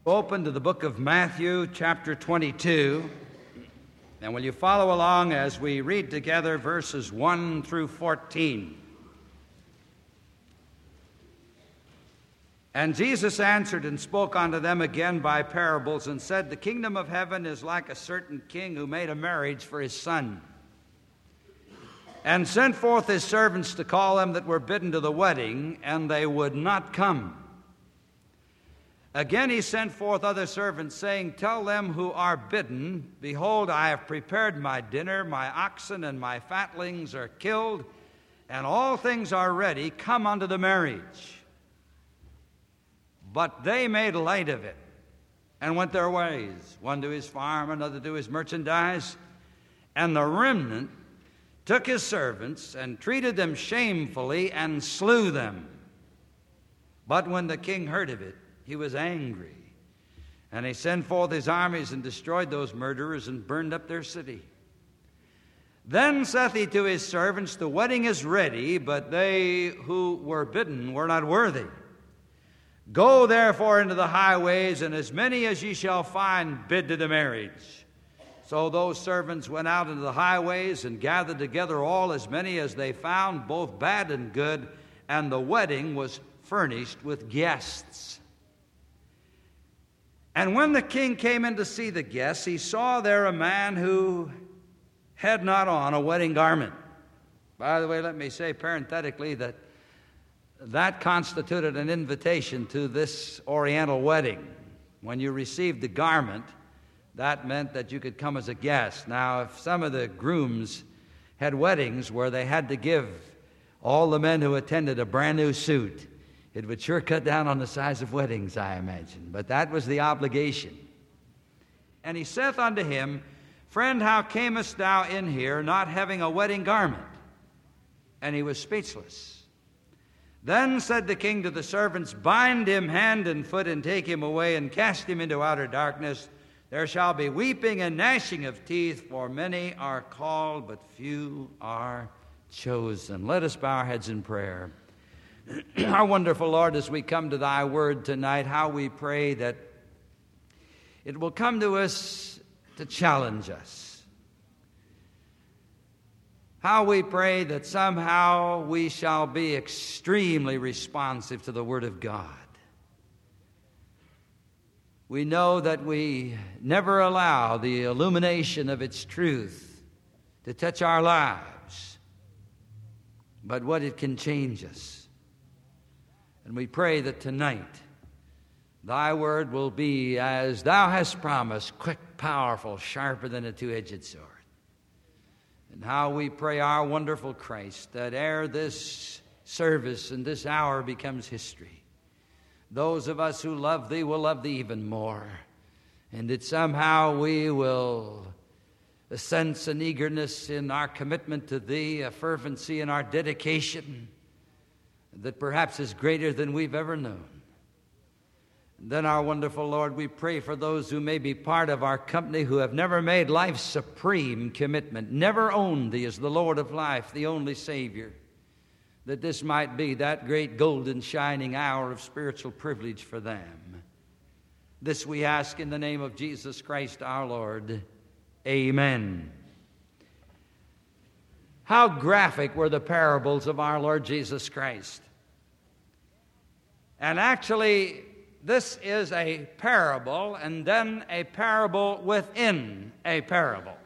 Open to the book of Matthew, chapter 22, and will you follow along as we read together verses 1 through 14. And Jesus answered and spoke unto them again by parables, and said, The kingdom of heaven is like a certain king who made a marriage for his son, and sent forth his servants to call them that were bidden to the wedding, and they would not come. Again he sent forth other servants, saying, Tell them who are bidden, Behold, I have prepared my dinner, my oxen and my fatlings are killed, and all things are ready. Come unto the marriage. But they made light of it, and went their ways, one to his farm, another to his merchandise. And the remnant took his servants, and treated them shamefully, and slew them. But when the king heard of it, he was angry, and he sent forth his armies and destroyed those murderers and burned up their city. Then saith he to his servants, The wedding is ready, but they who were bidden were not worthy. Go therefore into the highways, and as many as ye shall find, bid to the marriage. So those servants went out into the highways and gathered together all as many as they found, both bad and good, and the wedding was furnished with guests. And when the king came in to see the guests, he saw there a man who had not on a wedding garment. By the way, let me say parenthetically that constituted an invitation to this Oriental wedding. When you received the garment, that meant that you could come as a guest. Now, if some of the grooms had weddings where they had to give all the men who attended a brand new suit, it would sure cut down on the size of weddings, I imagine. But that was the obligation. And he saith unto him, Friend, how camest thou in here, not having a wedding garment? And he was speechless. Then said the king to the servants, Bind him hand and foot, and take him away, and cast him into outer darkness. There shall be weeping and gnashing of teeth, for many are called, but few are chosen. Let us bow our heads in prayer. Our wonderful Lord, as we come to thy word tonight, how we pray that it will come to us to challenge us. How we pray that somehow we shall be extremely responsive to the word of God. We know that we never allow the illumination of its truth to touch our lives, but what it can change us. And we pray that tonight thy word will be, as thou hast promised, quick, powerful, sharper than a two-edged sword. And how we pray, our wonderful Christ, that ere this service and this hour becomes history, those of us who love thee will love thee even more. And that somehow we will sense an eagerness in our commitment to thee, a fervency in our dedication that perhaps is greater than we've ever known. And then, our wonderful Lord, we pray for those who may be part of our company who have never made life's supreme commitment, never owned thee as the Lord of life, the only Savior, that this might be that great golden shining hour of spiritual privilege for them. This we ask in the name of Jesus Christ our Lord. Amen. How graphic were the parables of our Lord Jesus Christ. And actually, this is a parable, and then a parable within a parable.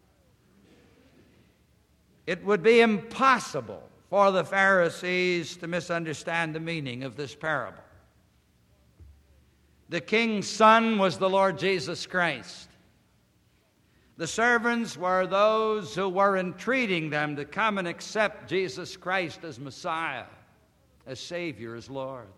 It would be impossible for the Pharisees to misunderstand the meaning of this parable. The king's son was the Lord Jesus Christ. The servants were those who were entreating them to come and accept Jesus Christ as Messiah, as Savior, as Lord.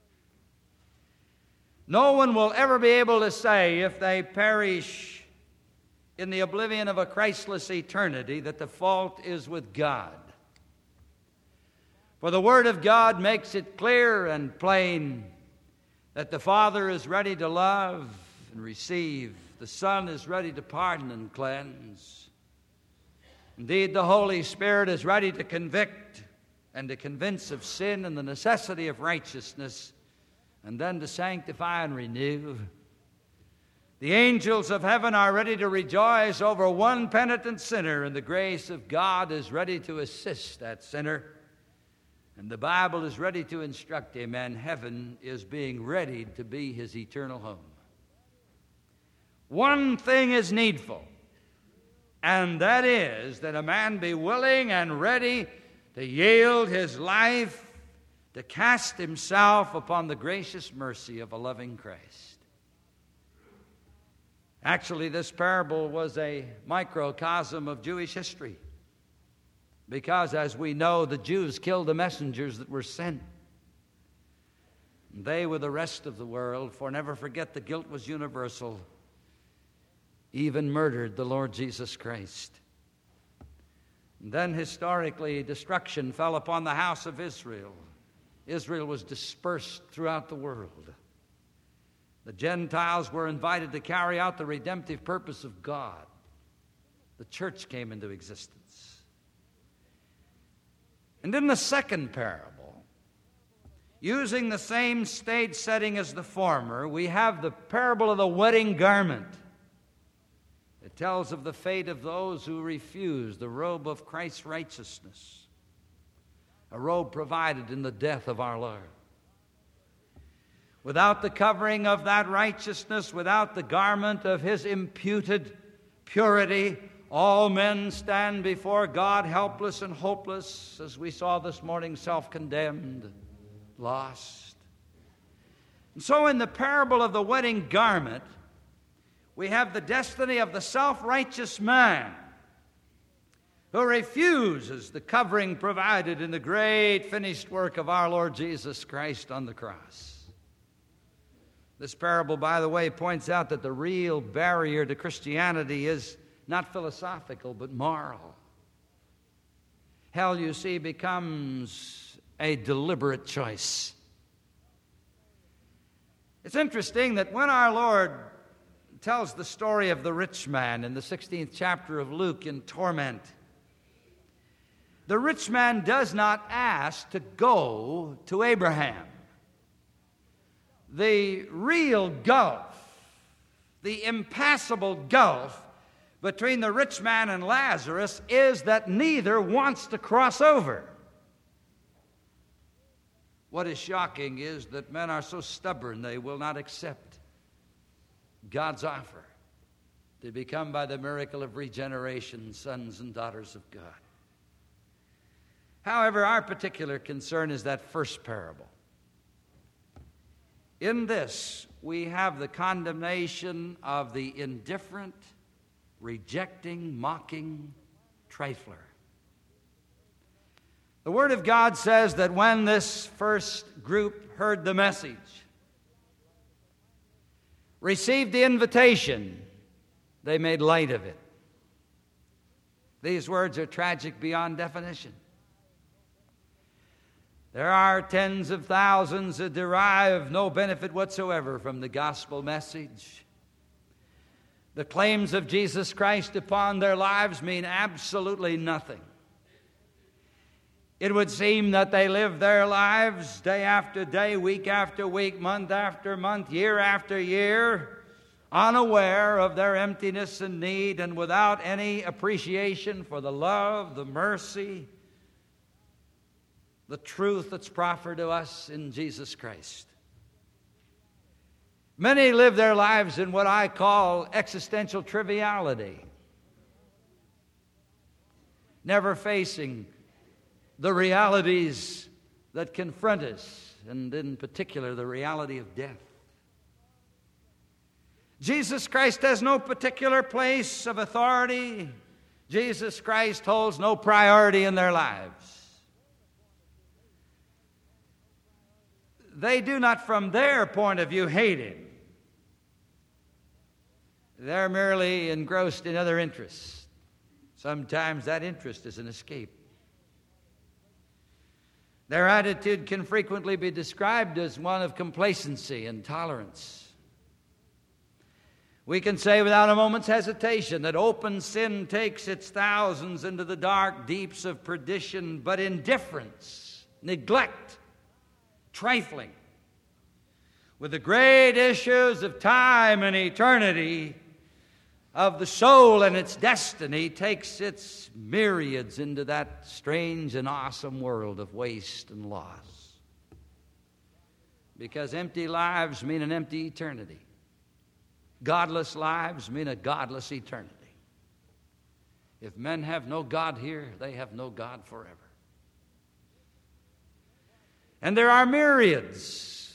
No one will ever be able to say, if they perish in the oblivion of a Christless eternity, that the fault is with God. For the Word of God makes it clear and plain that the Father is ready to love and receive. The Son is ready to pardon and cleanse. Indeed, the Holy Spirit is ready to convict and to convince of sin and the necessity of righteousness, and then to sanctify and renew. The angels of heaven are ready to rejoice over one penitent sinner, and the grace of God is ready to assist that sinner. And the Bible is ready to instruct him, and heaven is being ready to be his eternal home. One thing is needful, and that is that a man be willing and ready to yield his life, to cast himself upon the gracious mercy of a loving Christ. Actually, this parable was a microcosm of Jewish history, because, as we know, the Jews killed the messengers that were sent. They, with the rest of the world, for never forget the guilt was universal, even murdered the Lord Jesus Christ. And then, historically, destruction fell upon the house of Israel. Israel was dispersed throughout the world. The Gentiles were invited to carry out the redemptive purpose of God. The church came into existence. And in the second parable, using the same stage setting as the former, we have the parable of the wedding garment. It tells of the fate of those who refuse the robe of Christ's righteousness, a robe provided in the death of our Lord. Without the covering of that righteousness, without the garment of his imputed purity, all men stand before God helpless and hopeless, as we saw this morning, self-condemned, lost. And so in the parable of the wedding garment, we have the destiny of the self-righteous man who refuses the covering provided in the great finished work of our Lord Jesus Christ on the cross. This parable, by the way, points out that the real barrier to Christianity is not philosophical, but moral. Hell, you see, becomes a deliberate choice. It's interesting that when our Lord tells the story of the rich man in the 16th chapter of Luke in torment, the rich man does not ask to go to Abraham. The real gulf, the impassable gulf between the rich man and Lazarus is that neither wants to cross over. What is shocking is that men are so stubborn they will not accept God's offer to become, by the miracle of regeneration, sons and daughters of God. However, our particular concern is that first parable. In this, we have the condemnation of the indifferent, rejecting, mocking trifler. The Word of God says that when this first group heard the message, received the invitation, they made light of it. These words are tragic beyond definition. There are tens of thousands that derive no benefit whatsoever from the gospel message. The claims of Jesus Christ upon their lives mean absolutely nothing. It would seem that they live their lives day after day, week after week, month after month, year after year, unaware of their emptiness and need, and without any appreciation for the love, the mercy, the truth that's proffered to us in Jesus Christ. Many live their lives in what I call existential triviality, never facing the realities that confront us, and in particular the reality of death. Jesus Christ has no particular place of authority. Jesus Christ holds no priority in their lives. They do not, from their point of view, hate him. They're merely engrossed in other interests. Sometimes that interest is an escape. Their attitude can frequently be described as one of complacency and tolerance. We can say without a moment's hesitation that open sin takes its thousands into the dark deeps of perdition, but indifference, neglect, trifling with the great issues of time and eternity, of the soul and its destiny, takes its myriads into that strange and awesome world of waste and loss. Because empty lives mean an empty eternity. Godless lives mean a godless eternity. If men have no God here, they have no God forever. And there are myriads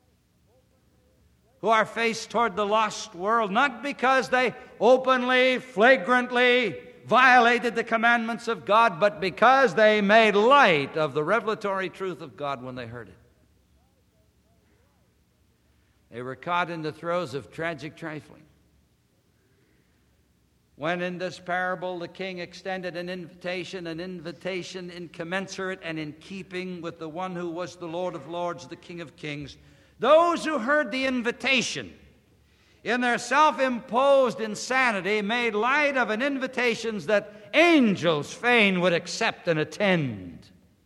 who are faced toward the lost world, not because they openly, flagrantly violated the commandments of God, but because they made light of the revelatory truth of God when they heard it. They were caught in the throes of tragic trifling. When in this parable the king extended an invitation incommensurate and in keeping with the one who was the Lord of Lords, the King of Kings, those who heard the invitation in their self-imposed insanity made light of an invitation that angels fain would accept and attend.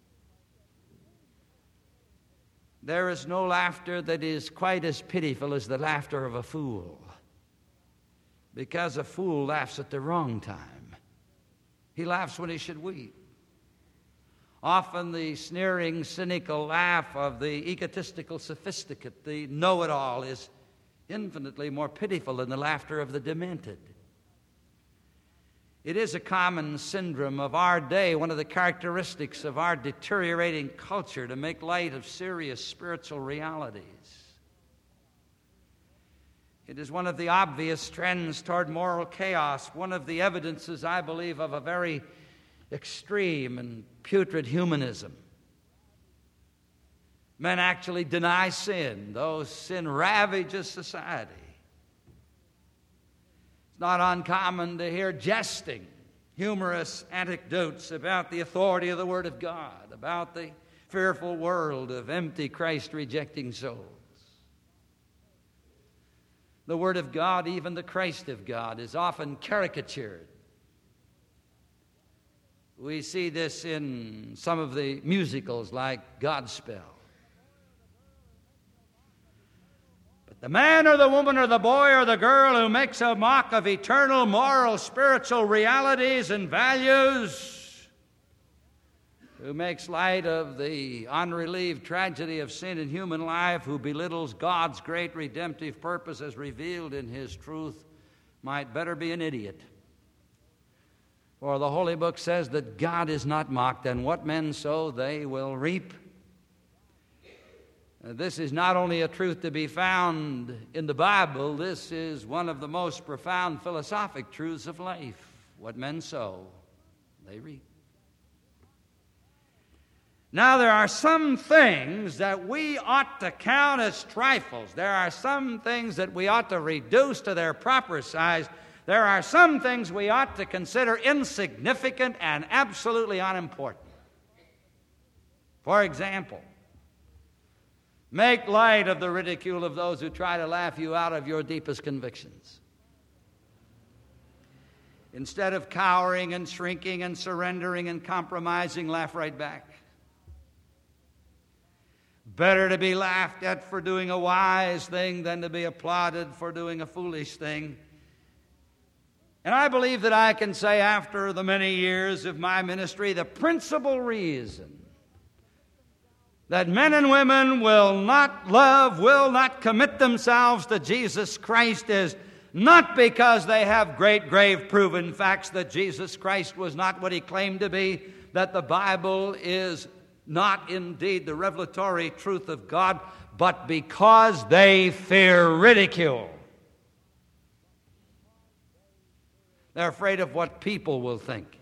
There is no laughter that is quite as pitiful as the laughter of a fool, because a fool laughs at the wrong time. He laughs when he should weep. Often the sneering, cynical laugh of the egotistical sophisticate, the know-it-all, is infinitely more pitiful than the laughter of the demented. It is a common syndrome of our day, one of the characteristics of our deteriorating culture, to make light of serious spiritual realities. It is one of the obvious trends toward moral chaos, one of the evidences, I believe, of a very extreme and putrid humanism. Men actually deny sin, though sin ravages society. It's not uncommon to hear jesting, humorous anecdotes about the authority of the Word of God, about the fearful world of empty, Christ-rejecting souls. The Word of God, even the Christ of God, is often caricatured. We see this in some of the musicals like Godspell. But the man or the woman or the boy or the girl who makes a mock of eternal, moral, spiritual realities and values, who makes light of the unrelieved tragedy of sin in human life, who belittles God's great redemptive purpose as revealed in His truth, might better be an idiot. For the Holy Book says that God is not mocked, and what men sow, they will reap. This is not only a truth to be found in the Bible, this is one of the most profound philosophic truths of life. What men sow, they reap. Now, there are some things that we ought to count as trifles. There are some things that we ought to reduce to their proper size. There are some things we ought to consider insignificant and absolutely unimportant. For example, make light of the ridicule of those who try to laugh you out of your deepest convictions. Instead of cowering and shrinking and surrendering and compromising, laugh right back. Better to be laughed at for doing a wise thing than to be applauded for doing a foolish thing. And I believe that I can say, after the many years of my ministry, the principal reason that men and women will not love, will not commit themselves to Jesus Christ is not because they have great, grave, proven facts that Jesus Christ was not what He claimed to be, that the Bible is not indeed the revelatory truth of God, but because they fear ridicule. They're afraid of what people will think.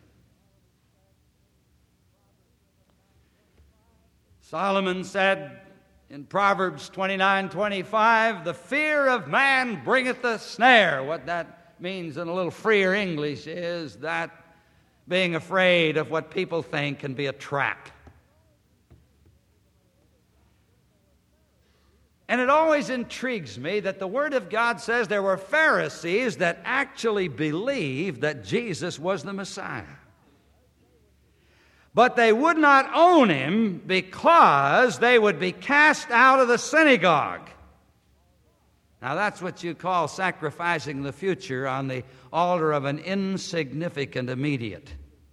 Solomon said in Proverbs 29:25, "The fear of man bringeth a snare." What that means in a little freer English is that being afraid of what people think can be a trap. And it always intrigues me that the Word of God says there were Pharisees that actually believed that Jesus was the Messiah. But they would not own Him because they would be cast out of the synagogue. Now that's what you call sacrificing the future on the altar of an insignificant immediate.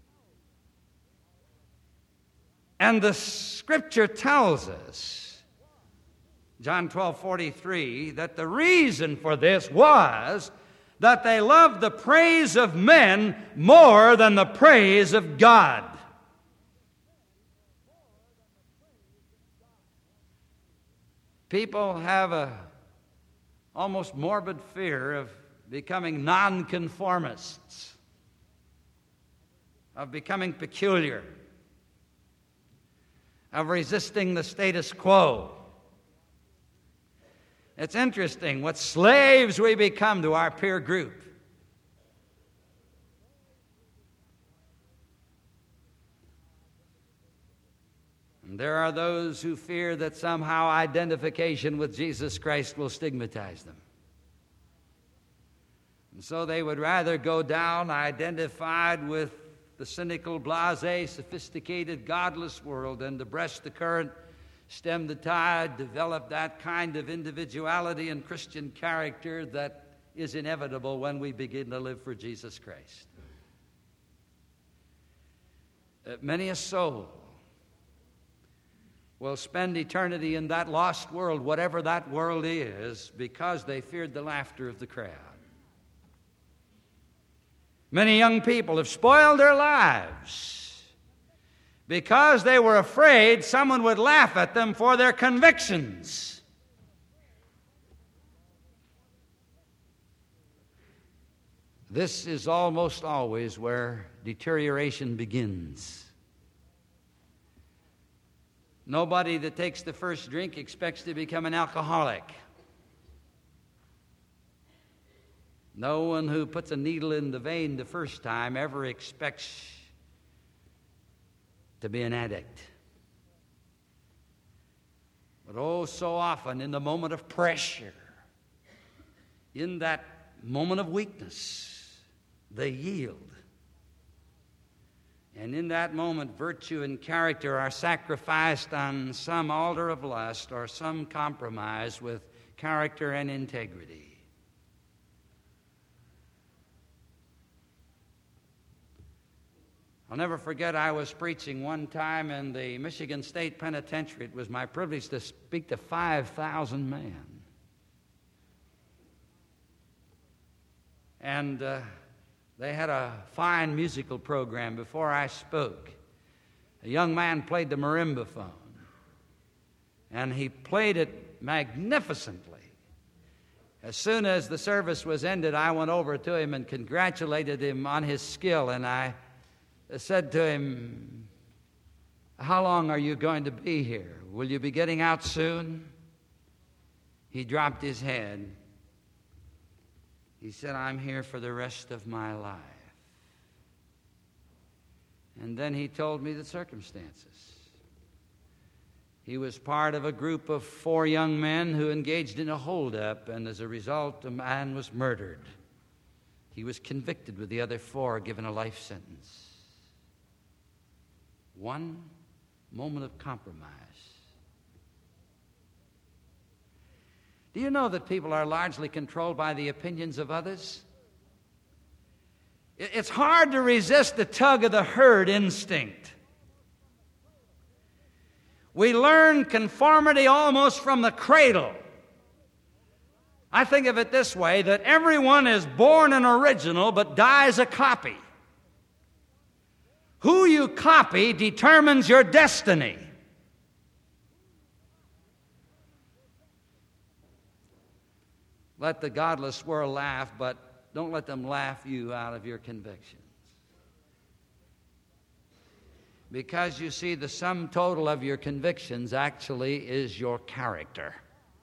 And the Scripture tells us, John 12:43, that the reason for this was that they loved the praise of men more than the praise of God. People have a almost morbid fear of becoming nonconformists, of becoming peculiar, of resisting the status quo. It's interesting what slaves we become to our peer group. And there are those who fear that somehow identification with Jesus Christ will stigmatize them. And so they would rather go down identified with the cynical, blasé, sophisticated, godless world than to breast the current, stem the tide, develop that kind of individuality and Christian character that is inevitable when we begin to live for Jesus Christ. Many a soul will spend eternity in that lost world, whatever that world is, because they feared the laughter of the crowd. Many young people have spoiled their lives because they were afraid someone would laugh at them for their convictions. This is almost always where deterioration begins. Nobody that takes the first drink expects to become an alcoholic. No one who puts a needle in the vein the first time ever expects to be an addict. But oh, so often in the moment of pressure, in that moment of weakness, they yield. And in that moment, virtue and character are sacrificed on some altar of lust or some compromise with character and integrity. I'll never forget, I was preaching one time in the Michigan State Penitentiary. It was my privilege to speak to 5,000 men. And they had a fine musical program before I spoke. A young man played the marimba phone, and he played it magnificently. As soon as the service was ended, I went over to him and congratulated him on his skill, and I said to him, "How long are you going to be here? Will you be getting out soon?" He dropped his head. He said, "I'm here for the rest of my life." And then he told me the circumstances. He was part of a group of 4 young men who engaged in a holdup, and as a result, a man was murdered. He was convicted with the other 4, given a life sentence. One moment of compromise. Do you know that people are largely controlled by the opinions of others? It's hard to resist the tug of the herd instinct. We learn conformity almost from the cradle. I think of it this way, that everyone is born an original but dies a copy. Who you copy determines your destiny. Let the godless world laugh, but don't let them laugh you out of your convictions. Because you see, the sum total of your convictions actually is your character.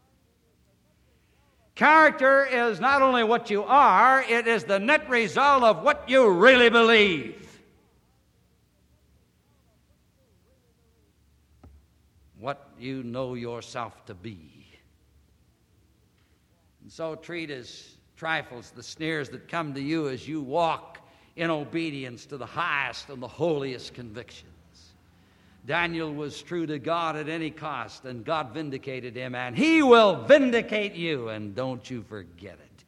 Character is not only what you are, it is the net result of what you really believe. What you know yourself to be. And so treat as trifles the sneers that come to you as you walk in obedience to the highest and the holiest convictions. Daniel was true to God at any cost, and God vindicated him, and He will vindicate you, and don't you forget it.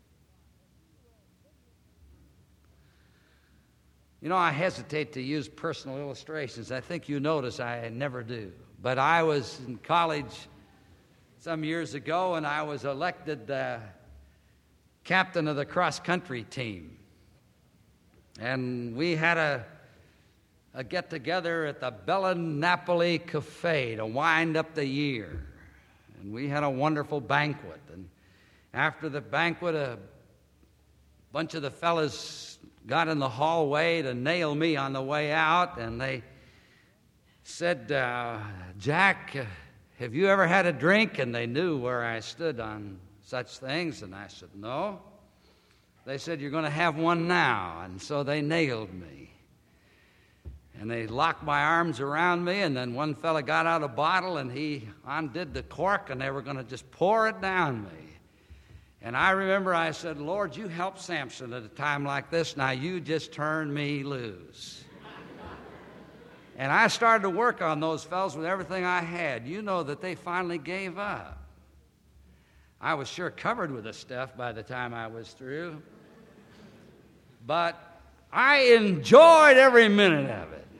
You know, I hesitate to use personal illustrations. I think you notice I never do. But I was in college some years ago, and I was elected captain of the cross-country team. And we had a get-together at the Bella Napoli Cafe to wind up the year. And we had a wonderful banquet. And after the banquet, a bunch of the fellas got in the hallway to nail me on the way out, and they said, Jack, have you ever had a drink? And they knew where I stood on such things, and I said, no. They said, you're going to have one now. And so they nailed me. And they locked my arms around me, and then one fella got out a bottle, and he undid the cork, and they were going to just pour it down me. And I remember I said, Lord, you help Samson at a time like this. Now you just turn me loose. And I started to work on those fellas with everything I had. You know that they finally gave up. I was sure covered with the stuff by the time I was through. But I enjoyed every minute of it.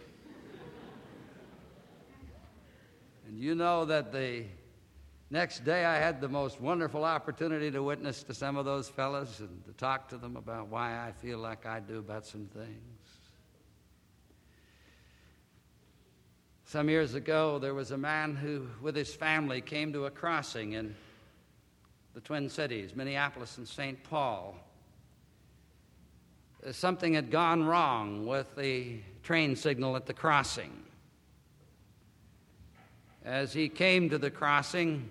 And you know that the next day I had the most wonderful opportunity to witness to some of those fellas and to talk to them about why I feel like I do about some things. Some years ago, there was a man who, with his family, came to a crossing in the Twin Cities, Minneapolis and St. Paul. Something had gone wrong with the train signal at the crossing. As he came to the crossing,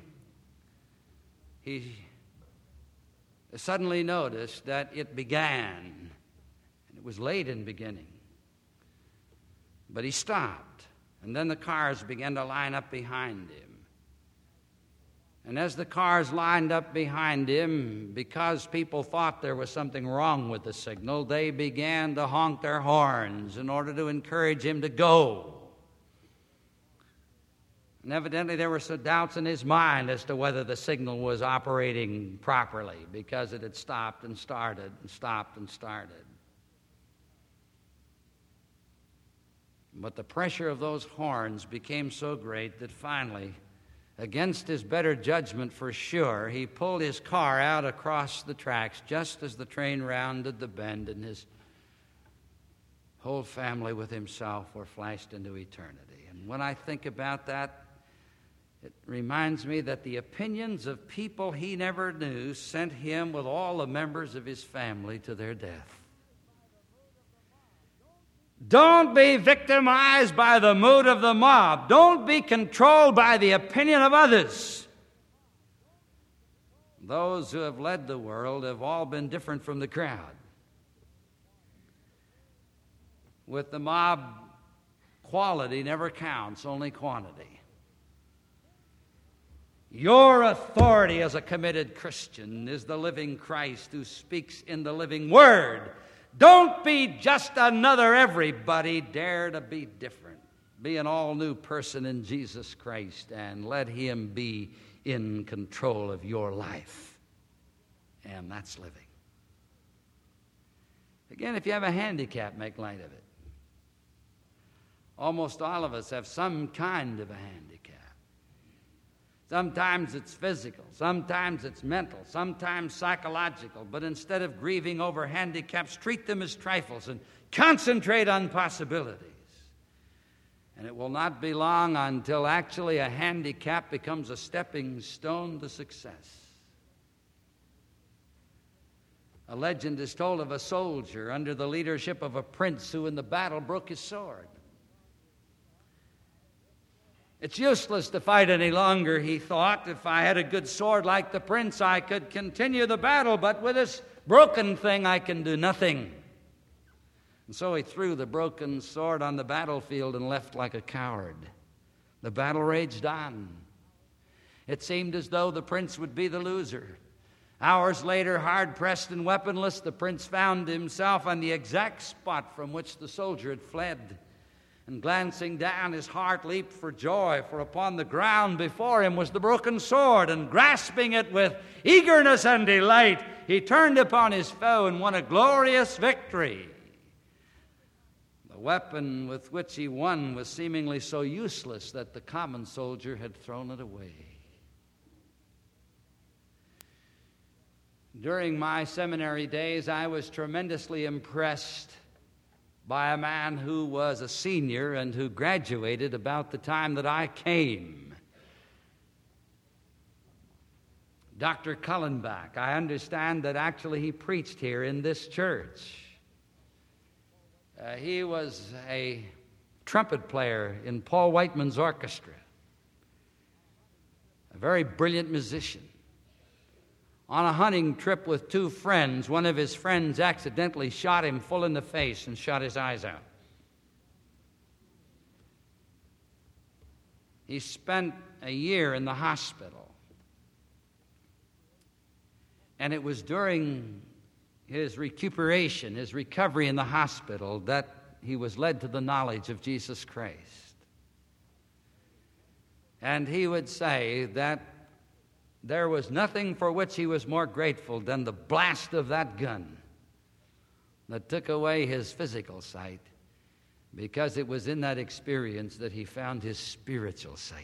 he suddenly noticed that it began, and it was late in beginning. But he stopped, and then the cars began to line up behind him. And as the cars lined up behind him, because people thought there was something wrong with the signal, they began to honk their horns in order to encourage him to go. And evidently there were some doubts in his mind as to whether the signal was operating properly, because it had stopped and started and stopped and started. But the pressure of those horns became so great that finally, against his better judgment for sure, he pulled his car out across the tracks just as the train rounded the bend, and his whole family with himself were flashed into eternity. And when I think about that, it reminds me that the opinions of people he never knew sent him with all the members of his family to their death. Don't be victimized by the mood of the mob. Don't be controlled by the opinion of others. Those who have led the world have all been different from the crowd. With the mob, quality never counts, only quantity. Your authority as a committed Christian is the living Christ who speaks in the living Word. Don't be just another everybody. Dare to be different. Be an all-new person in Jesus Christ, and let Him be in control of your life. And that's living. Again, if you have a handicap, make light of it. Almost all of us have some kind of a handicap. Sometimes it's physical, sometimes it's mental, sometimes psychological. But instead of grieving over handicaps, treat them as trifles and concentrate on possibilities. And it will not be long until actually a handicap becomes a stepping stone to success. A legend is told of a soldier under the leadership of a prince who in the battle broke his sword. It's useless to fight any longer, he thought. If I had a good sword like the prince, I could continue the battle, but with this broken thing, I can do nothing. And so he threw the broken sword on the battlefield and left like a coward. The battle raged on. It seemed as though the prince would be the loser. Hours later, hard-pressed and weaponless, the prince found himself on the exact spot from which the soldier had fled. And glancing down, his heart leaped for joy, for upon the ground before him was the broken sword, and grasping it with eagerness and delight, he turned upon his foe and won a glorious victory. The weapon with which he won was seemingly so useless that the common soldier had thrown it away. During my seminary days, I was tremendously impressed by a man who was a senior and who graduated about the time that I came. Dr. Cullenbach. I understand that actually he preached here in this church. He was a trumpet player in Paul Whiteman's orchestra, a very brilliant musician. On a hunting trip with two friends, one of his friends accidentally shot him full in the face and shot his eyes out. He spent a year in the hospital. And it was during his recuperation, his recovery in the hospital, that he was led to the knowledge of Jesus Christ. And he would say that there was nothing for which he was more grateful than the blast of that gun that took away his physical sight, because it was in that experience that he found his spiritual sight.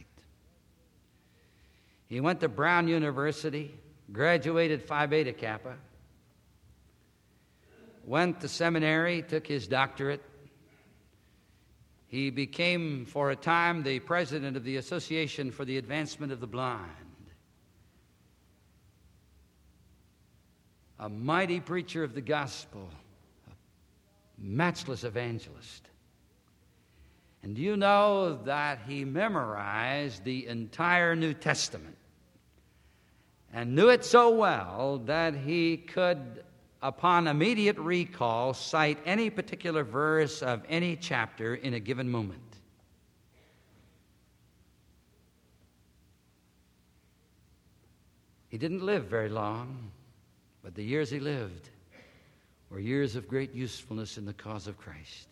He went to Brown University, graduated Phi Beta Kappa, went to seminary, took his doctorate. He became, for a time, the president of the Association for the Advancement of the Blind. A mighty preacher of the gospel, a matchless evangelist. And do you know that he memorized the entire New Testament and knew it so well that he could, upon immediate recall, cite any particular verse of any chapter in a given moment? He didn't live very long, but the years he lived were years of great usefulness in the cause of Christ.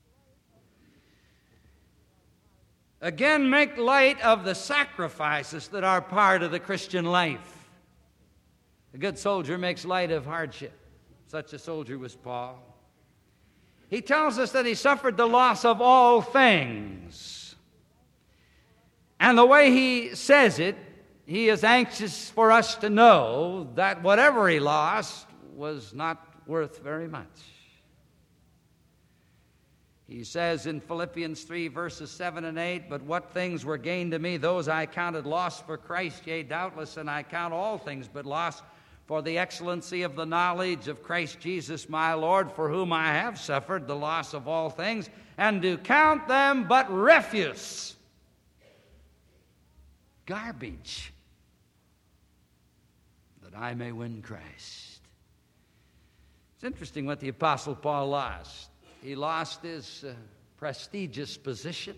Again, make light of the sacrifices that are part of the Christian life. A good soldier makes light of hardship. Such a soldier was Paul. He tells us that he suffered the loss of all things. And the way he says it, he is anxious for us to know that whatever he lost was not worth very much. He says in Philippians 3, verses 7 and 8, "But what things were gained to me, those I counted loss for Christ, yea, doubtless, and I count all things but loss for the excellency of the knowledge of Christ Jesus my Lord, for whom I have suffered the loss of all things, and do count them but refuse." Garbage, that I may win Christ. It's interesting what the Apostle Paul lost. He lost his prestigious position.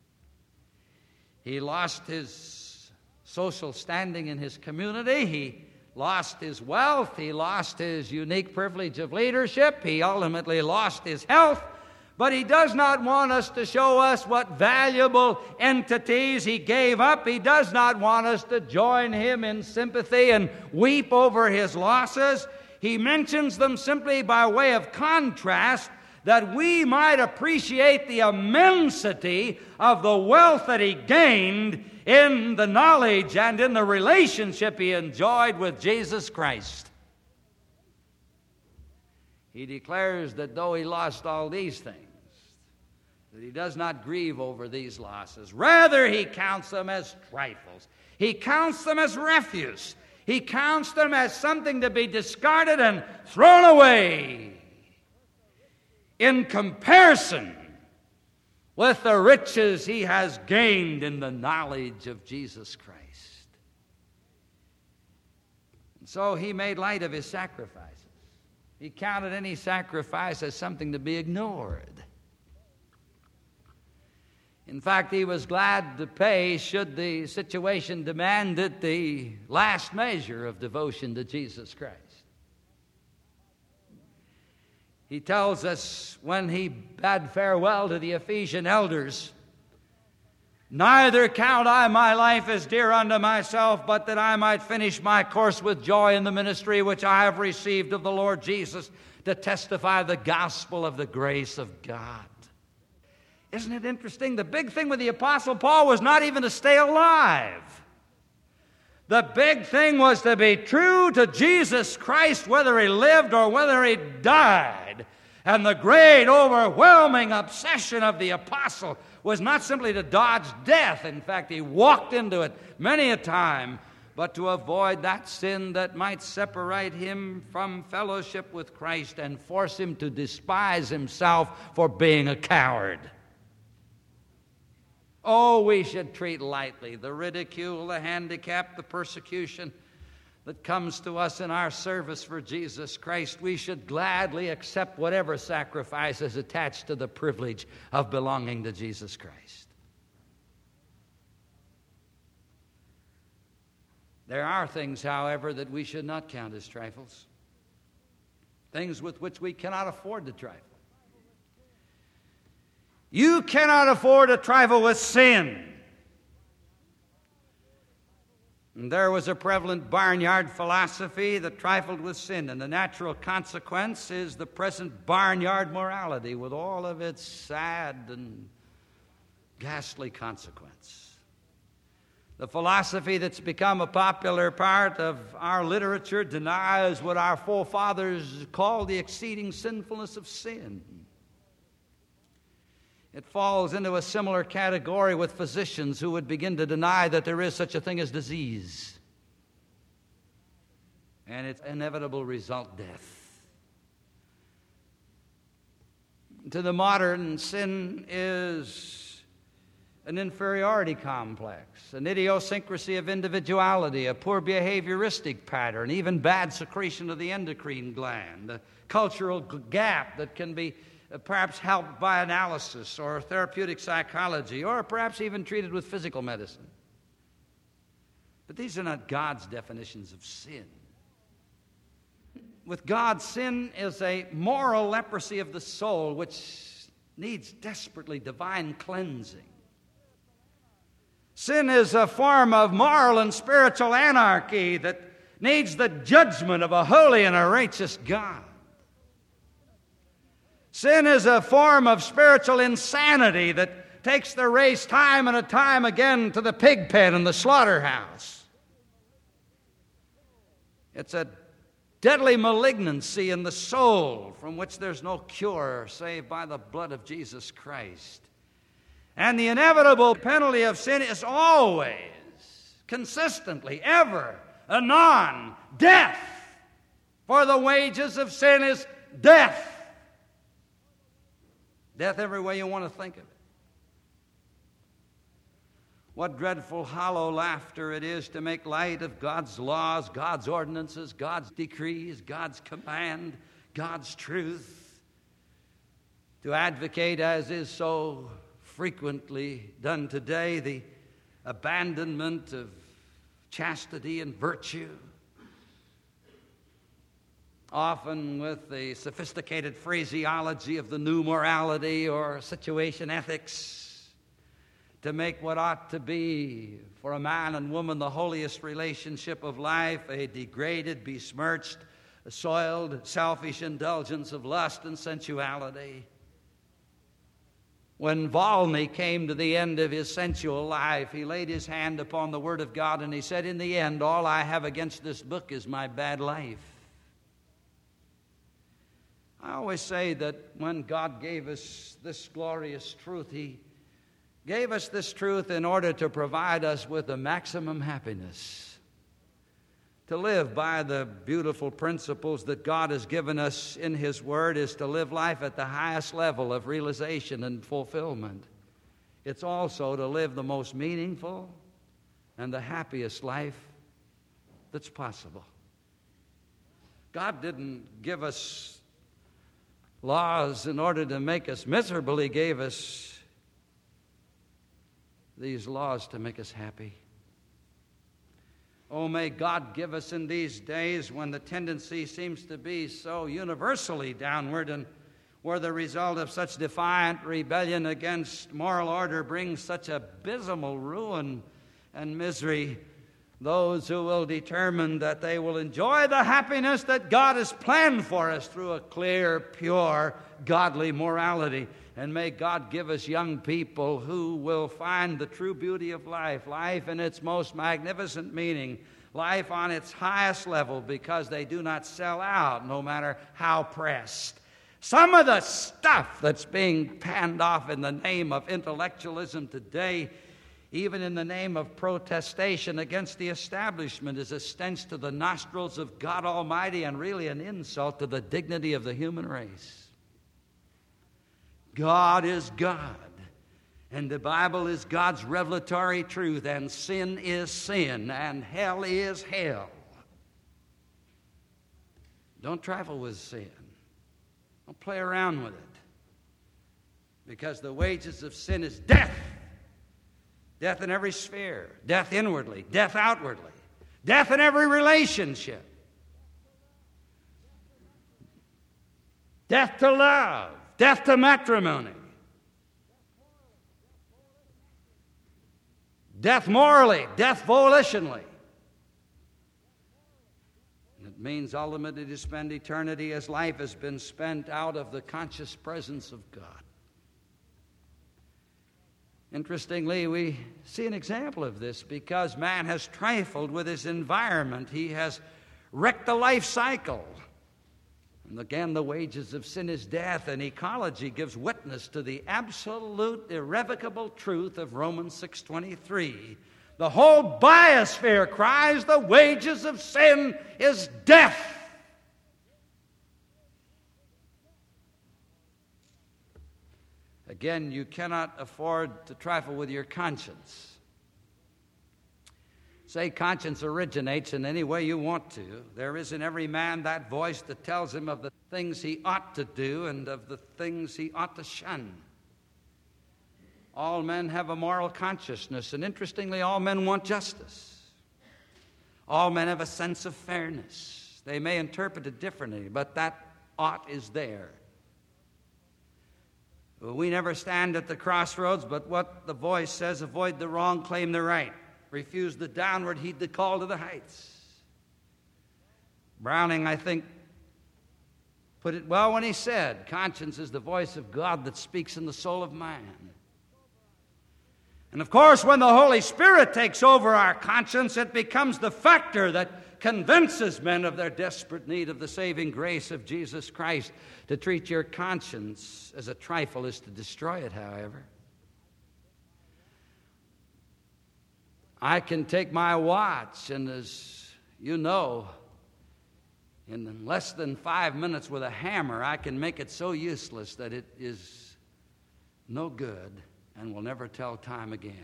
He lost his social standing in his community. He lost his wealth. He lost his unique privilege of leadership. He ultimately lost his health. But he does not want us to show us what valuable entities he gave up. He does not want us to join him in sympathy and weep over his losses. He mentions them simply by way of contrast, that we might appreciate the immensity of the wealth that he gained in the knowledge and in the relationship he enjoyed with Jesus Christ. He declares that though he lost all these things, that he does not grieve over these losses. Rather, he counts them as trifles. He counts them as refuse. He counts them as something to be discarded and thrown away in comparison with the riches he has gained in the knowledge of Jesus Christ. And so he made light of his sacrifices. He counted any sacrifice as something to be ignored. In fact, he was glad to pay, should the situation demand it, the last measure of devotion to Jesus Christ. He tells us when he bade farewell to the Ephesian elders, "Neither count I my life as dear unto myself, but that I might finish my course with joy in the ministry which I have received of the Lord Jesus, to testify the gospel of the grace of God." Isn't it interesting? The big thing with the Apostle Paul was not even to stay alive. The big thing was to be true to Jesus Christ, whether he lived or whether he died. And the great, overwhelming obsession of the apostle was not simply to dodge death. In fact, he walked into it many a time, but to avoid that sin that might separate him from fellowship with Christ and force him to despise himself for being a coward. Oh, we should treat lightly the ridicule, the handicap, the persecution that comes to us in our service for Jesus Christ. We should gladly accept whatever sacrifice is attached to the privilege of belonging to Jesus Christ. There are things, however, that we should not count as trifles, things with which we cannot afford to trifle. You cannot afford to trifle with sin. And there was a prevalent barnyard philosophy that trifled with sin, and the natural consequence is the present barnyard morality with all of its sad and ghastly consequence. The philosophy that's become a popular part of our literature denies what our forefathers called the exceeding sinfulness of sin. It falls into a similar category with physicians who would begin to deny that there is such a thing as disease, and its inevitable result, death. To the modern, sin is an inferiority complex, an idiosyncrasy of individuality, a poor behavioristic pattern, even bad secretion of the endocrine gland, a cultural gap that can be perhaps helped by analysis or therapeutic psychology, or perhaps even treated with physical medicine. But these are not God's definitions of sin. With God, sin is a moral leprosy of the soul which needs desperately divine cleansing. Sin is a form of moral and spiritual anarchy that needs the judgment of a holy and a righteous God. Sin is a form of spiritual insanity that takes the race time and time again to the pig pen and the slaughterhouse. It's a deadly malignancy in the soul from which there's no cure save by the blood of Jesus Christ. And the inevitable penalty of sin is always, consistently, ever, anon, death. For the wages of sin is death. Death every way you want to think of it. What dreadful hollow laughter it is to make light of God's laws, God's ordinances, God's decrees, God's command, God's truth. To advocate, as is so frequently done today, the abandonment of chastity and virtue, often with the sophisticated phraseology of the new morality or situation ethics, to make what ought to be for a man and woman the holiest relationship of life a degraded, besmirched, soiled, selfish indulgence of lust and sensuality. When Volney came to the end of his sensual life, he laid his hand upon the Word of God and he said, "In the end, all I have against this book is my bad life." I always say that when God gave us this glorious truth, He gave us this truth in order to provide us with the maximum happiness. To live by the beautiful principles that God has given us in His Word is to live life at the highest level of realization and fulfillment. It's also to live the most meaningful and the happiest life that's possible. God didn't give us laws in order to make us miserable. He gave us these laws to make us happy. Oh, may God give us in these days when the tendency seems to be so universally downward, and where the result of such defiant rebellion against moral order brings such abysmal ruin and misery, those who will determine that they will enjoy the happiness that God has planned for us through a clear, pure, godly morality. And may God give us young people who will find the true beauty of life, life in its most magnificent meaning, life on its highest level, because they do not sell out no matter how pressed. Some of the stuff that's being panned off in the name of intellectualism today, even in the name of protestation against the establishment, is a stench to the nostrils of God Almighty and really an insult to the dignity of the human race. God is God, and the Bible is God's revelatory truth, and sin is sin, and hell is hell. Don't trifle with sin. Don't play around with it, because the wages of sin is death. Death in every sphere, death inwardly, death outwardly, death in every relationship, death to love, death to matrimony, death morally, death volitionally. And it means ultimately to spend eternity as life has been spent out of the conscious presence of God. Interestingly, we see an example of this because man has trifled with his environment. He has wrecked the life cycle. And again, the wages of sin is death, and ecology gives witness to the absolute, irrevocable truth of Romans 6:23. The whole biosphere cries, the wages of sin is death. Again, you cannot afford to trifle with your conscience. Say conscience originates in any way you want to. There is in every man that voice that tells him of the things he ought to do and of the things he ought to shun. All men have a moral consciousness, and interestingly, all men want justice. All men have a sense of fairness. They may interpret it differently, but that ought is there. We never stand at the crossroads, but what the voice says, avoid the wrong, claim the right. Refuse the downward, heed the call to the heights. Browning, I think, put it well when he said, conscience is the voice of God that speaks in the soul of man. And of course, when the Holy Spirit takes over our conscience, it becomes the factor that convinces men of their desperate need of the saving grace of Jesus Christ. To treat your conscience as a trifle is to destroy it, however. I can take my watch, and as you know, in less than 5 minutes with a hammer, I can make it so useless that it is no good and will never tell time again.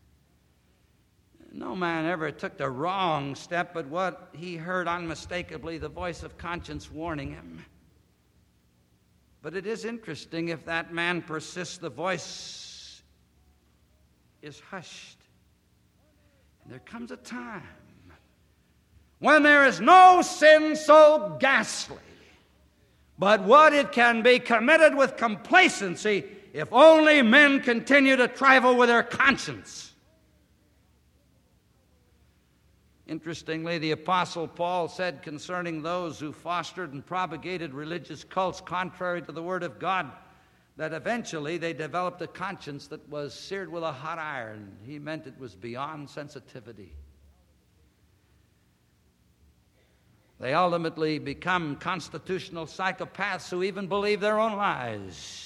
No man ever took the wrong step, but what he heard unmistakably, the voice of conscience warning him. But it is interesting, if that man persists, the voice is hushed. And there comes a time when there is no sin so ghastly, but what it can be committed with complacency if only men continue to trifle with their conscience. Interestingly, the Apostle Paul said concerning those who fostered and propagated religious cults contrary to the Word of God, that eventually they developed a conscience that was seared with a hot iron. He meant it was beyond sensitivity. They ultimately become constitutional psychopaths who even believe their own lies.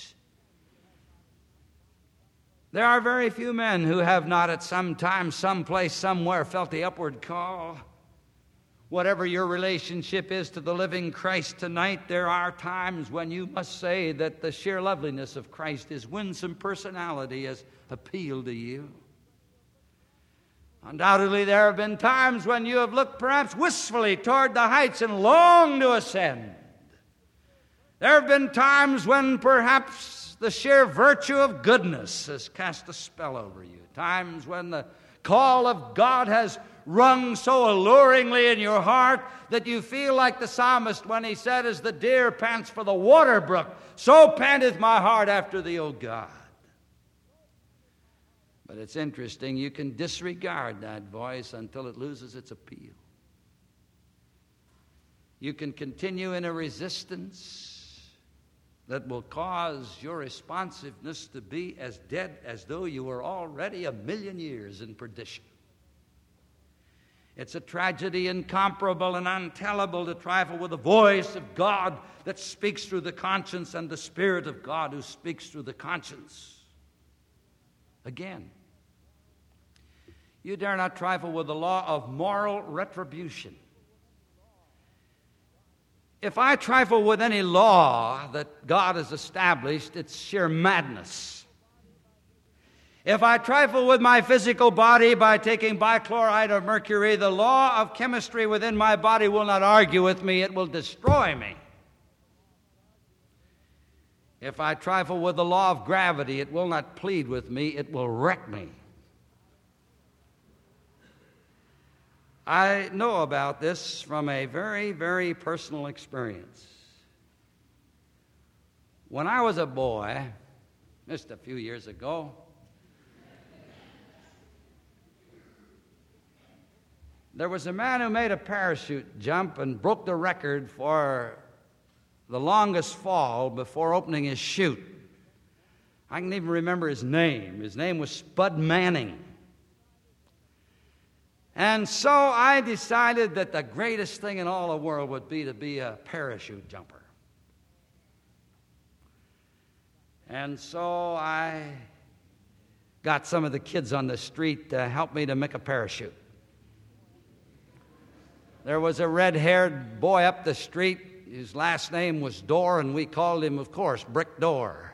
There are very few men who have not at some time, someplace, somewhere felt the upward call. Whatever your relationship is to the living Christ tonight, there are times when you must say that the sheer loveliness of Christ, His winsome personality, has appealed to you. Undoubtedly, there have been times when you have looked perhaps wistfully toward the heights and longed to ascend. There have been times when perhaps the sheer virtue of goodness has cast a spell over you. Times when the call of God has rung so alluringly in your heart that you feel like the psalmist when he said, as the deer pants for the water brook, so panteth my heart after thee, O God. But it's interesting, you can disregard that voice until it loses its appeal. You can continue in a resistance that will cause your responsiveness to be as dead as though you were already 1,000,000 years in perdition. It's a tragedy incomparable and untellable to trifle with the voice of God that speaks through the conscience and the Spirit of God who speaks through the conscience. Again, you dare not trifle with the law of moral retribution. If I trifle with any law that God has established, it's sheer madness. If I trifle with my physical body by taking bichloride of mercury, the law of chemistry within my body will not argue with me, it will destroy me. If I trifle with the law of gravity, it will not plead with me, it will wreck me. I know about this from a very, very personal experience. When I was a boy, just a few years ago, there was a man who made a parachute jump and broke the record for the longest fall before opening his chute. I can even remember his name. His name was Spud Manning. And so I decided that the greatest thing in all the world would be to be a parachute jumper. And so I got some of the kids on the street to help me to make a parachute. There was a red-haired boy up the street. His last name was Dorr, and we called him, of course, Brick Dorr.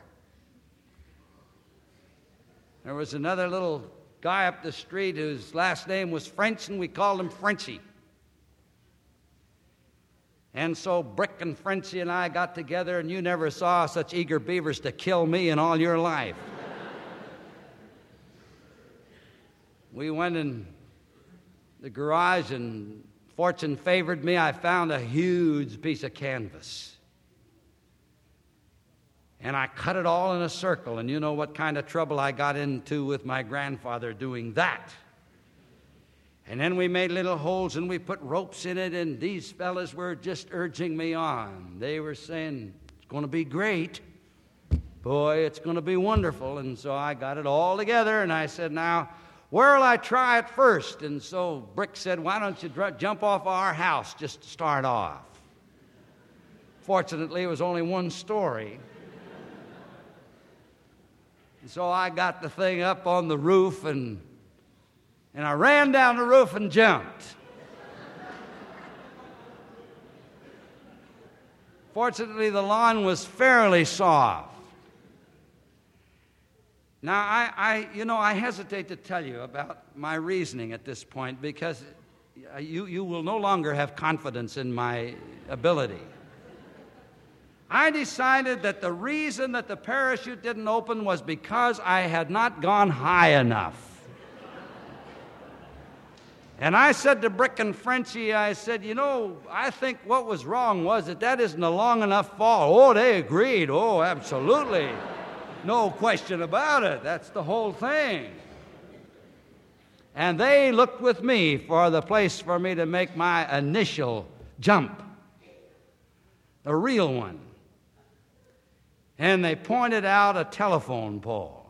There was another little guy up the street whose last name was French, and we called him Frenchie. And so Brick and Frenchie and I got together, and you never saw such eager beavers to kill me in all your life. We went in the garage, and fortune favored me. I found a huge piece of canvas. And I cut it all in a circle, and you know what kind of trouble I got into with my grandfather doing that. And then we made little holes, and we put ropes in it, and these fellas were just urging me on. They were saying, it's going to be great. Boy, it's going to be wonderful. And so I got it all together, and I said, now, where will I try it first? And so Brick said, why don't you jump off our house just to start off? Fortunately, it was only one story. And so I got the thing up on the roof, and I ran down the roof and jumped. Fortunately, the lawn was fairly soft. Now, I hesitate to tell you about my reasoning at this point because you will no longer have confidence in my ability. I decided that the reason that the parachute didn't open was because I had not gone high enough. And I said to Brick and Frenchie, I said, I think what was wrong was that isn't a long enough fall. Oh, they agreed. Oh, absolutely. No question about it. That's the whole thing. And they looked with me for the place for me to make my initial jump, the real one. And they pointed out a telephone pole.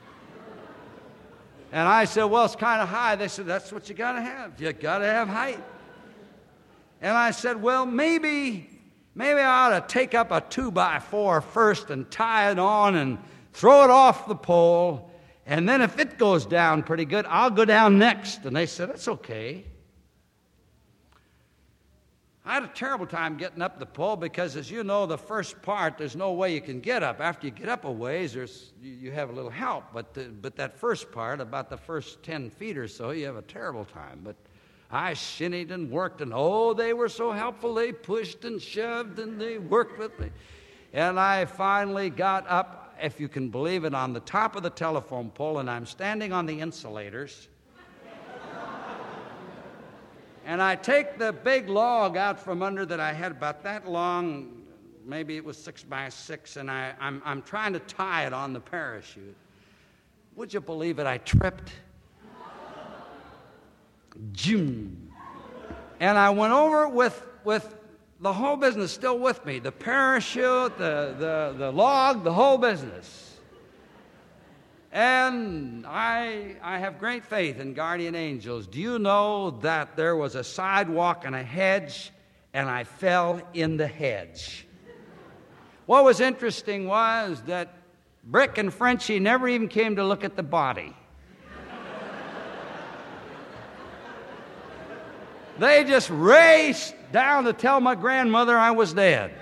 And I said, well, it's kind of high. They said, that's what you got to have. You got to have height. And I said, well, maybe I ought to take up a 2x4 first and tie it on and throw it off the pole. And then if it goes down pretty good, I'll go down next. And they said, that's okay. I had a terrible time getting up the pole because, as you know, the first part, there's no way you can get up. After you get up a ways, you have a little help. But that first part, about the first 10 feet or so, you have a terrible time. But I shinnied and worked, and they were so helpful. They pushed and shoved, and they worked with me. And I finally got up, if you can believe it, on the top of the telephone pole, and I'm standing on the insulators. And I take the big log out from under that I had about that long, maybe it was 6 by 6, and I'm trying to tie it on the parachute. Would you believe it? I tripped. Zoom. And I went over with the whole business still with me. The parachute, the log, the whole business. And I have great faith in guardian angels. Do you know that there was a sidewalk and a hedge, and I fell in the hedge? What was interesting was that Brick and Frenchie never even came to look at the body. They just raced down to tell my grandmother I was dead.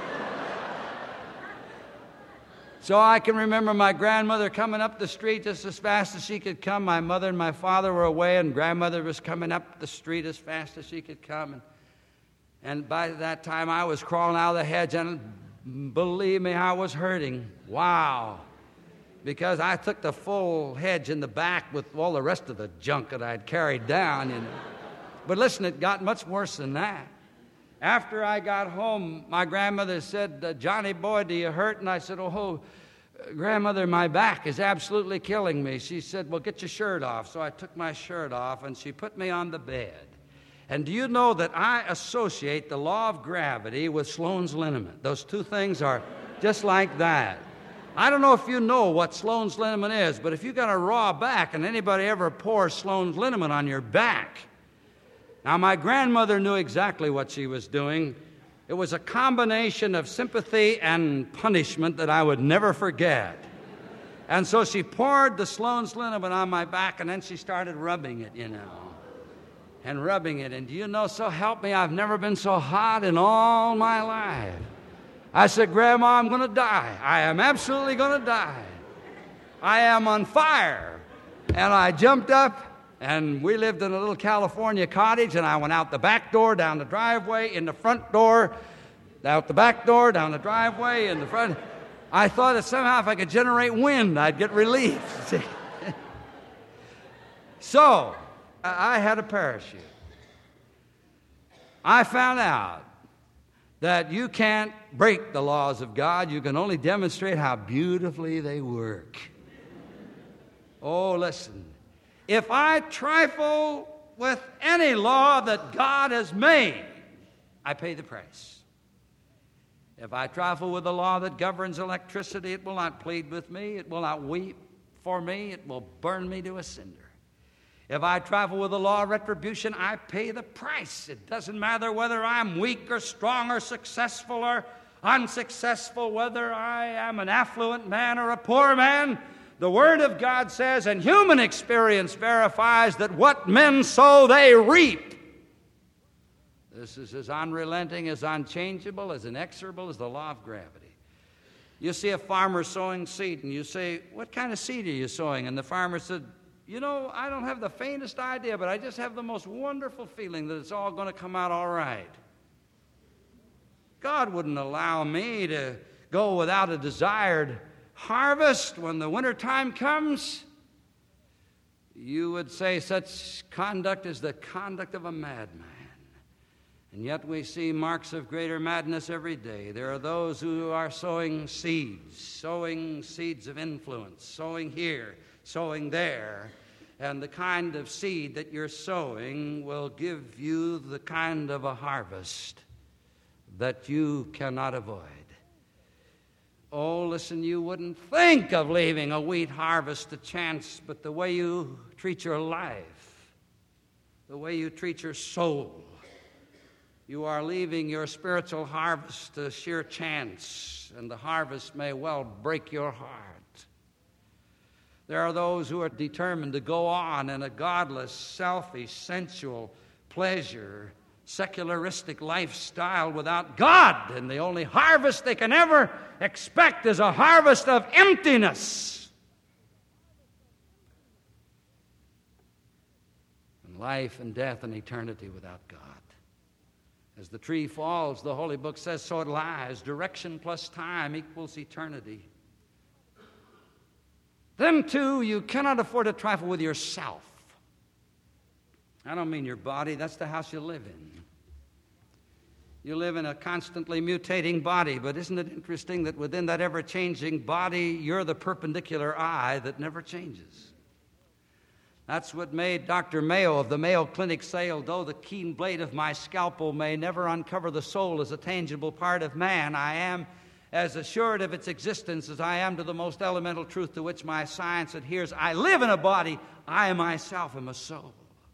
So I can remember my grandmother coming up the street just as fast as she could come. My mother and my father were away, and grandmother was coming up the street as fast as she could come. And by that time, I was crawling out of the hedge, and believe me, I was hurting. Wow. Because I took the full hedge in the back with all the rest of the junk that I'd carried down. But listen, it got much worse than that. After I got home, my grandmother said, "Johnny boy, do you hurt?" And I said, "Oh, grandmother, my back is absolutely killing me." She said, "Well, get your shirt off." So I took my shirt off, and she put me on the bed. And do you know that I associate the law of gravity with Sloane's liniment? Those two things are just like that. I don't know if you know what Sloane's liniment is, but if you got a raw back and anybody ever pours Sloane's liniment on your back. Now, my grandmother knew exactly what she was doing. It was a combination of sympathy and punishment that I would never forget. And so she poured the Sloane's liniment on my back, and then she started rubbing it, and rubbing it. And do you know, so help me, I've never been so hot in all my life. I said, "Grandma, I'm going to die. I am absolutely going to die. I am on fire." And I jumped up, and we lived in a little California cottage, and I went out the back door, down the driveway, in the front door, out the back door, down the driveway, in the front. I thought that somehow if I could generate wind, I'd get relief. So I had a parachute. I found out that you can't break the laws of God. You can only demonstrate how beautifully they work. Oh, listen. If I trifle with any law that God has made, I pay the price. If I trifle with the law that governs electricity, it will not plead with me. It will not weep for me. It will burn me to a cinder. If I trifle with the law of retribution, I pay the price. It doesn't matter whether I'm weak or strong or successful or unsuccessful, whether I am an affluent man or a poor man. The Word of God says, and human experience verifies, that what men sow, they reap. This is as unrelenting, as unchangeable, as inexorable as the law of gravity. You see a farmer sowing seed, and you say, "What kind of seed are you sowing?" And the farmer said, "I don't have the faintest idea, but I just have the most wonderful feeling that it's all going to come out all right." God wouldn't allow me to go without a desired harvest when the winter time comes. You would say such conduct is the conduct of a madman. And yet we see marks of greater madness every day. There are those who are sowing seeds of influence, sowing here, sowing there. And the kind of seed that you're sowing will give you the kind of a harvest that you cannot avoid. Oh, listen, you wouldn't think of leaving a wheat harvest to chance, but the way you treat your life, the way you treat your soul, you are leaving your spiritual harvest to sheer chance, and the harvest may well break your heart. There are those who are determined to go on in a godless, selfish, sensual pleasure, secularistic lifestyle without God, and the only harvest they can ever expect is a harvest of emptiness. And life and death and eternity without God. As the tree falls, the Holy Book says, so it lies. Direction plus time equals eternity. Then, too, you cannot afford to trifle with yourself. I don't mean your body. That's the house you live in. You live in a constantly mutating body, but isn't it interesting that within that ever-changing body, you're the perpendicular eye that never changes? That's what made Dr. Mayo of the Mayo Clinic say, although the keen blade of my scalpel may never uncover the soul as a tangible part of man, I am as assured of its existence as I am to the most elemental truth to which my science adheres. I live in a body. I myself am a soul.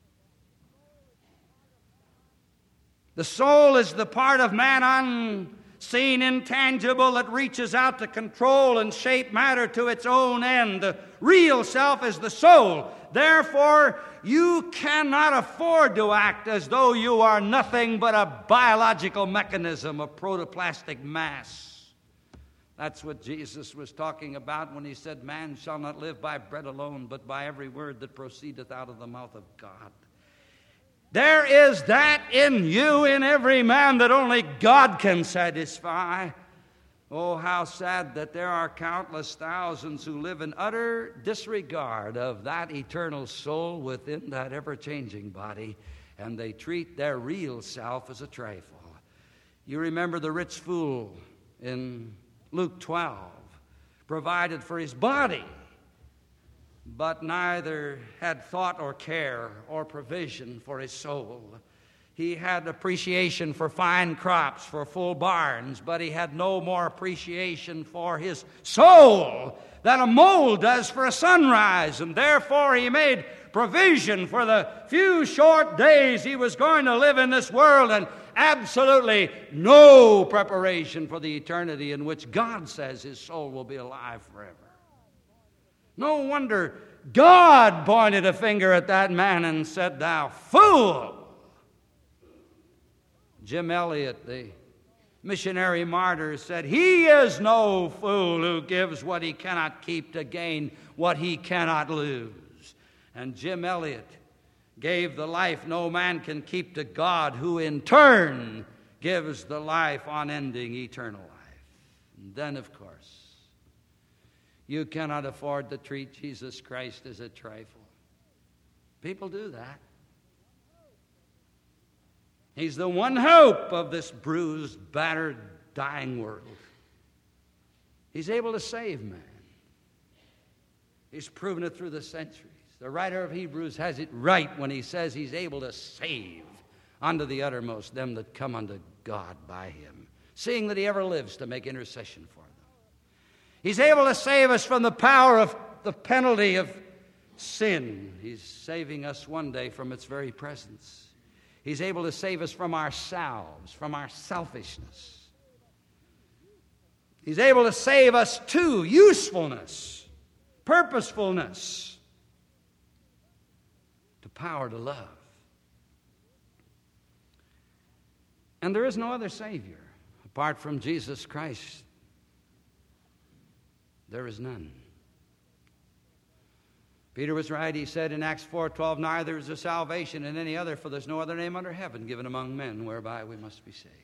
The soul is the part of man unseen, intangible, that reaches out to control and shape matter to its own end. The real self is the soul. Therefore, you cannot afford to act as though you are nothing but a biological mechanism, a protoplastic mass. That's what Jesus was talking about when he said, man shall not live by bread alone, but by every word that proceedeth out of the mouth of God. There is that in you, in every man, that only God can satisfy. Oh, how sad that there are countless thousands who live in utter disregard of that eternal soul within that ever-changing body, and they treat their real self as a trifle. You remember the rich fool in Luke 12, provided for his body, but neither had thought or care or provision for his soul. He had appreciation for fine crops, for full barns, but he had no more appreciation for his soul than a mole does for a sunrise, and therefore he made provision for the few short days he was going to live in this world, and absolutely no preparation for the eternity in which God says his soul will be alive forever. No wonder God pointed a finger at that man and said, "Thou fool!" Jim Elliot, the missionary martyr, said, "He is no fool who gives what he cannot keep to gain what he cannot lose." And Jim Elliot gave the life no man can keep to God, who in turn gives the life unending eternal life. And then, of course, you cannot afford to treat Jesus Christ as a trifle. People do that. He's the one hope of this bruised, battered, dying world. He's able to save man. He's proven it through the centuries. The writer of Hebrews has it right when he says he's able to save unto the uttermost them that come unto God by him, seeing that he ever lives to make intercession for them. He's able to save us from the power of the penalty of sin. He's saving us one day from its very presence. He's able to save us from ourselves, from our selfishness. He's able to save us to usefulness, purposefulness, to power to love. And there is no other Savior apart from Jesus Christ. There is none. Peter was right. He said in Acts 4:12, "Neither is there salvation in any other, for there's no other name under heaven given among men whereby we must be saved."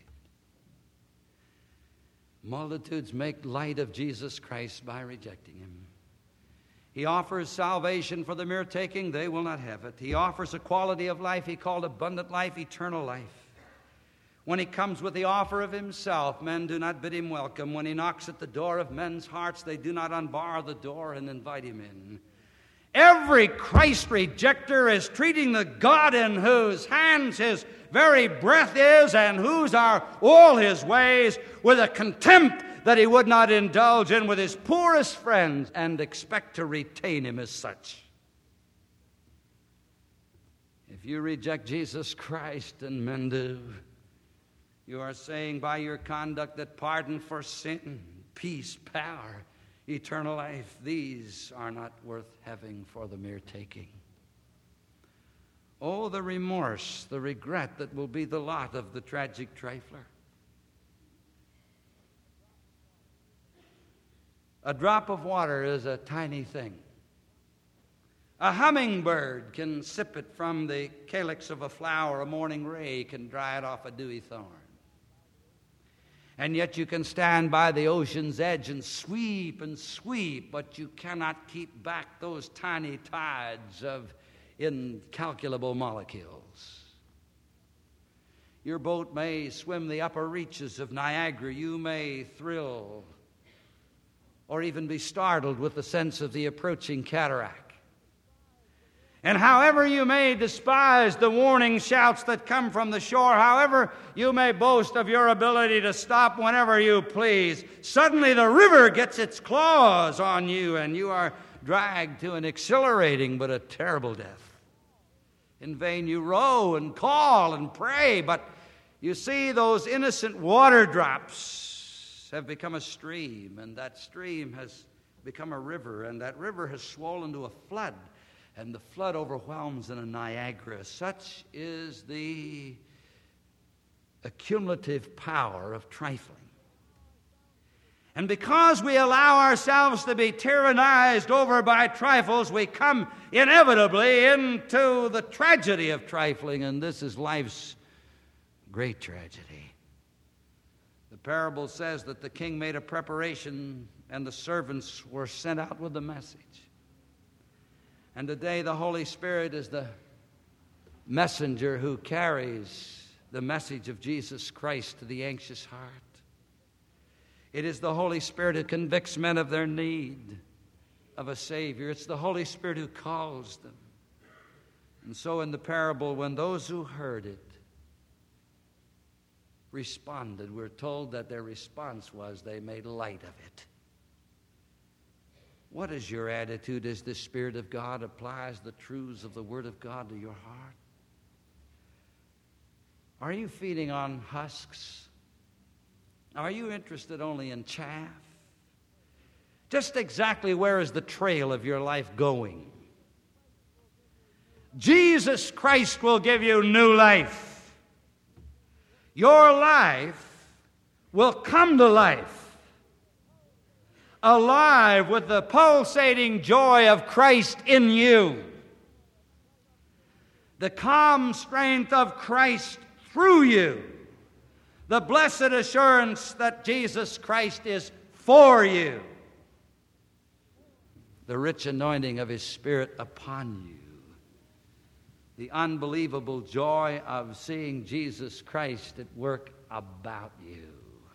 Multitudes make light of Jesus Christ by rejecting him. He offers salvation for the mere taking. They will not have it. He offers a quality of life he called abundant life, eternal life. When he comes with the offer of himself, men do not bid him welcome. When he knocks at the door of men's hearts, they do not unbar the door and invite him in. Every Christ rejecter is treating the God in whose hands his very breath is and whose are all his ways with a contempt that he would not indulge in with his poorest friends and expect to retain him as such. If you reject Jesus Christ, and men do, you are saying by your conduct that pardon for sin, peace, power, eternal life, these are not worth having for the mere taking. Oh, the remorse, the regret that will be the lot of the tragic trifler. A drop of water is a tiny thing. A hummingbird can sip it from the calyx of a flower. A morning ray can dry it off a dewy thorn. And yet you can stand by the ocean's edge and sweep, but you cannot keep back those tiny tides of incalculable molecules. Your boat may swim the upper reaches of Niagara. You may thrill or even be startled with the sense of the approaching cataract. And however you may despise the warning shouts that come from the shore, however you may boast of your ability to stop whenever you please, suddenly the river gets its claws on you and you are dragged to an exhilarating but a terrible death. In vain you row and call and pray, but you see those innocent water drops have become a stream, and that stream has become a river, and that river has swollen to a flood, and the flood overwhelms in a Niagara. Such is the accumulative power of trifling. And because we allow ourselves to be tyrannized over by trifles, we come inevitably into the tragedy of trifling, and this is life's great tragedy. The parable says that the king made a preparation and the servants were sent out with the message. And today the Holy Spirit is the messenger who carries the message of Jesus Christ to the anxious heart. It is the Holy Spirit who convicts men of their need of a Savior. It's the Holy Spirit who calls them. And so in the parable, when those who heard it responded, we're told that their response was they made light of it. What is your attitude as the Spirit of God applies the truths of the Word of God to your heart? Are you feeding on husks? Are you interested only in chaff? Just exactly where is the trail of your life going? Jesus Christ will give you new life. Your life will come to life, alive with the pulsating joy of Christ in you, the calm strength of Christ through you, the blessed assurance that Jesus Christ is for you, the rich anointing of His Spirit upon you, the unbelievable joy of seeing Jesus Christ at work about you.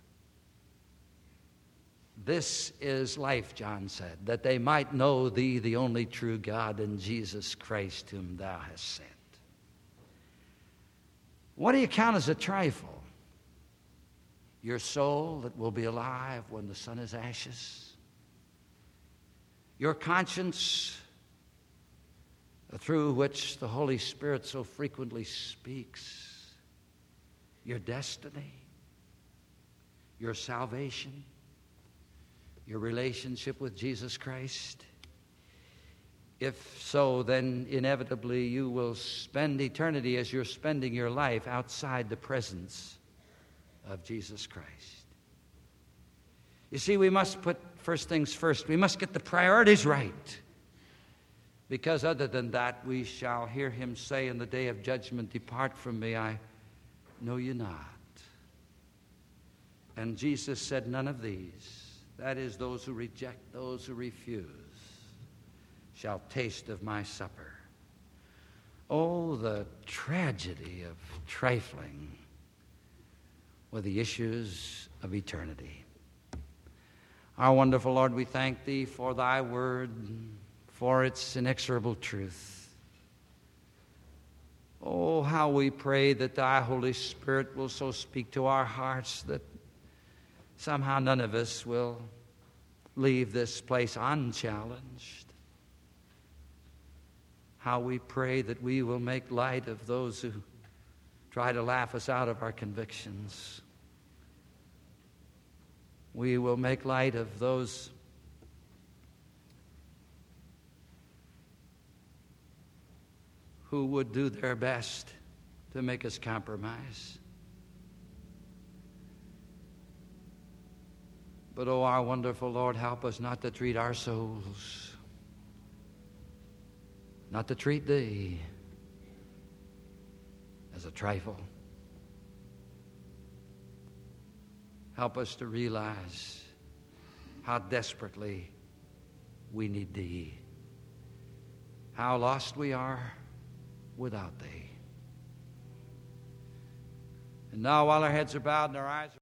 This is life, John said, that they might know Thee, the only true God, and Jesus Christ, whom Thou hast sent. What do you count as a trifle? Your soul that will be alive when the sun is ashes? Your conscience through which the Holy Spirit so frequently speaks? Your destiny? Your salvation? Your relationship with Jesus Christ? If so, then inevitably you will spend eternity as you're spending your life outside the presence of Jesus Christ. You see, we must put first things first. We must get the priorities right. Because other than that, we shall hear Him say in the day of judgment, "Depart from me, I know you not." And Jesus said, "None of these," that is, those who reject, those who refuse, "shall taste of my supper." Oh, the tragedy of trifling with the issues of eternity. Our wonderful Lord, we thank Thee for Thy word, for its inexorable truth. Oh, how we pray that Thy Holy Spirit will so speak to our hearts that somehow none of us will leave this place unchallenged. How we pray that we will make light of those who try to laugh us out of our convictions. We will make light of those who would do their best to make us compromise. But, oh, our wonderful Lord, help us not to treat our souls, not to treat Thee as a trifle. Help us to realize how desperately we need Thee, how lost we are, without thee. And now, while our heads are bowed and our eyes are